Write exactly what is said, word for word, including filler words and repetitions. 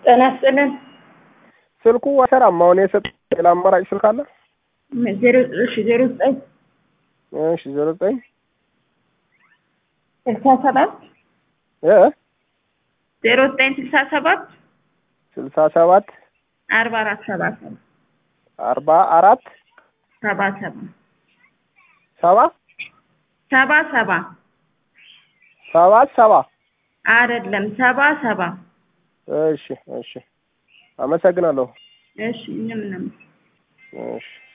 ተናስተለን ስልኩ ወሰራም አሁን የሰጠው ሌላ አማራጭ ስልክ አለ? ዜሮ እሺ ዜሮ ዘጠኝ እሺ ዜሮ ዘጠኝ ስልሳ ሰባት እ ዜሮ ዘጠኝ ስልሳ ሰባት ስልሳ ሰባት አርባ አራት ሰባ ሰባት አርባ አራት ሰባ ሰባ ሰባ ሰባ ሰባ ሰባ ሰባ አይደለም ሰባ ሰባ እሺ እሺ አመሰግናለሁ። እሺ ምንም ምንም እሺ